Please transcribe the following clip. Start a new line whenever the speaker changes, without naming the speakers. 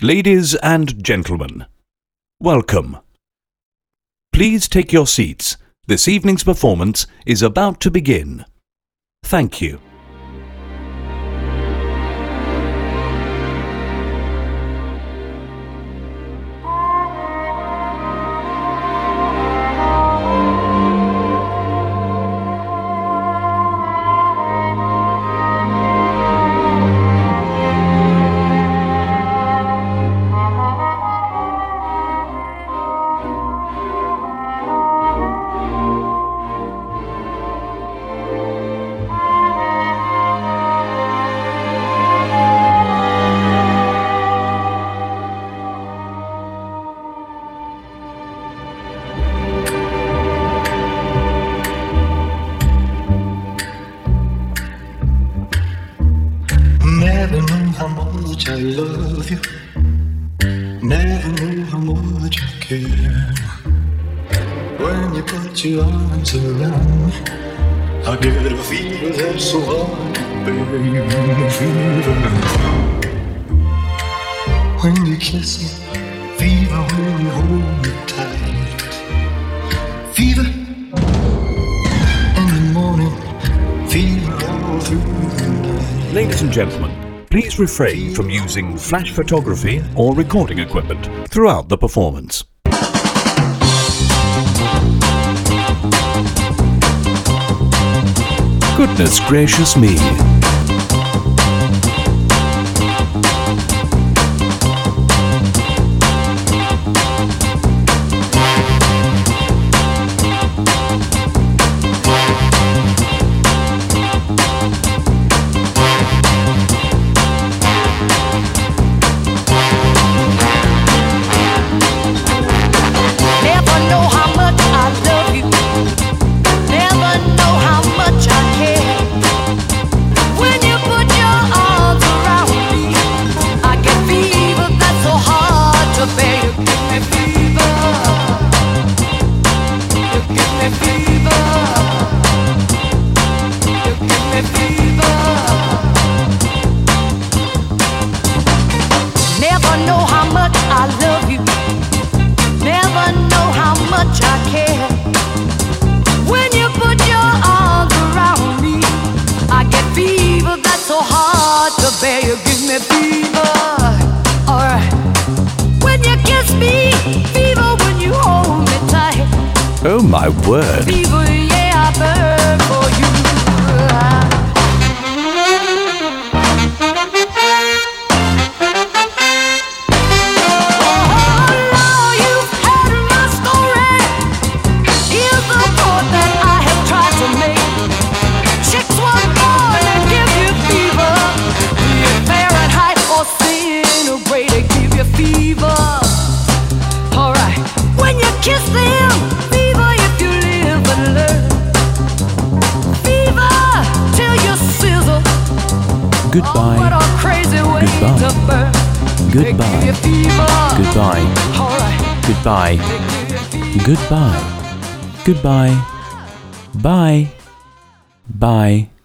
Ladies and gentlemen, welcome. Please take your seats. This evening's performance is about to begin. Thank you.
Never knew how much I love you. Never knew how much I care. When you put your arms around me, I get a fever that's so hard to bear. Fever. When you kiss me, fever when you hold me tight. Fever in the morning, fever all through the night.
Ladies and gentlemen, please refrain from using flash photography or recording equipment throughout the performance. Goodness gracious me.
You give me fever, alright. When you kiss me, fever when you hold me tight.
Oh my word.
Fever, yeah, I burn for you. Oh, you've heard my story. Here's the point that I have tried to make. Chicks were born to give you fever. Fahrenheit or centigrade, they give you fever. Alright, when you kiss them, fever if you live and learn. Fever till you sizzle.
Goodbye.
Oh, what a crazy way
Goodbye.
to burn.
Goodbye.
They give you fever.
Goodbye.
Alright.
Goodbye.
They give you fever.
Goodbye. Goodbye. Bye. Bye.